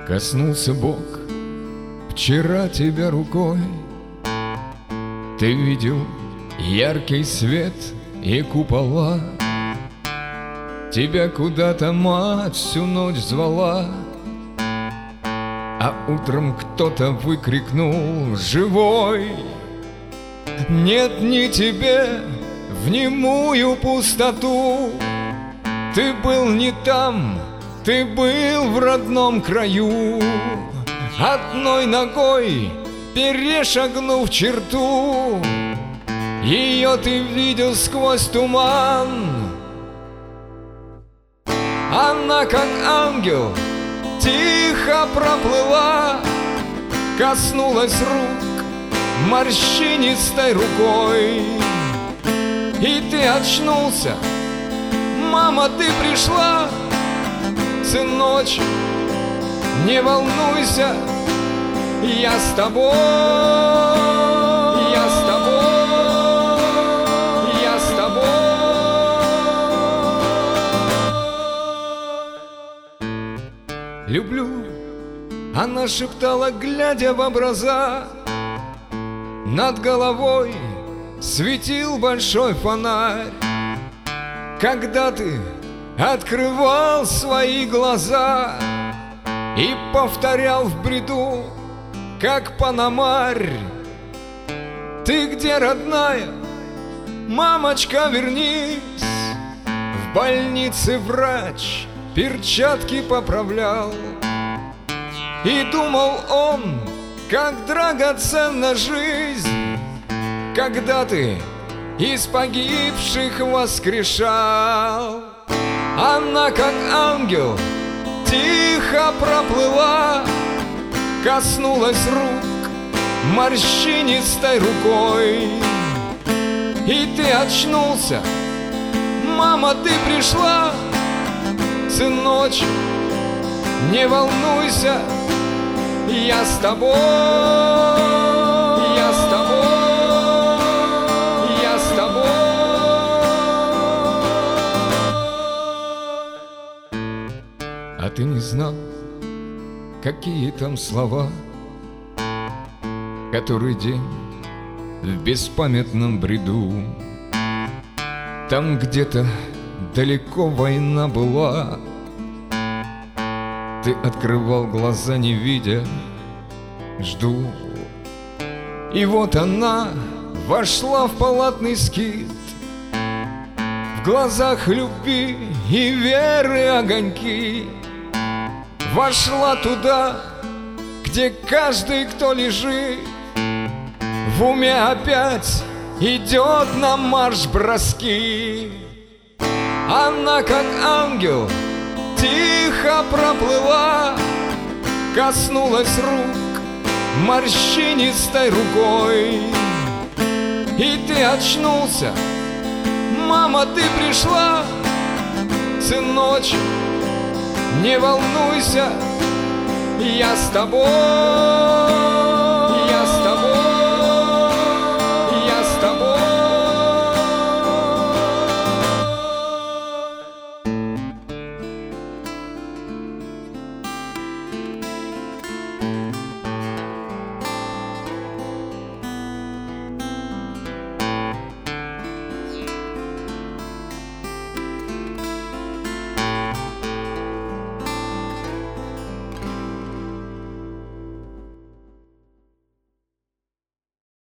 Коснулся Бог вчера тебя рукой. Ты видел яркий свет и купола. Тебя куда-то мать всю ночь звала, а утром кто-то выкрикнул: живой! Нет ни тебе в немую пустоту. Ты был не там, ты был в родном краю, одной ногой перешагнув черту. Ее ты видел сквозь туман. Она, как ангел, тихо проплыла, коснулась рук морщинистой рукой. И ты очнулся, мама, ты пришла. Сыночек, не волнуйся, я с тобой, я с тобой, я с тобой. Люблю, она шептала, глядя в образа. Над головой светил большой фонарь. Когда ты открывал свои глаза и повторял в бреду, как Пономарь: ты где, родная? Мамочка, вернись. В больнице врач перчатки поправлял, и думал он, как драгоценна жизнь, когда ты из погибших воскрешал. Она, как ангел, тихо проплыла, коснулась рук морщинистой рукой. И ты очнулся, мама, ты пришла. Сыночек, не волнуйся, я с тобой, я с тобой, я с тобой. А ты не знал, какие там слова, который день в беспамятном бреду. Там где-то далеко война была. Ты открывал глаза, не видя, жду. И вот она вошла в палатный скит. В глазах любви и веры огоньки. Вошла туда, где каждый, кто лежит, в уме опять идет на марш-броски. Она, как ангел, тихо проплыла, коснулась рук морщинистой рукой. И ты очнулся, мама, ты пришла. Сыночек, не волнуйся, я с тобой.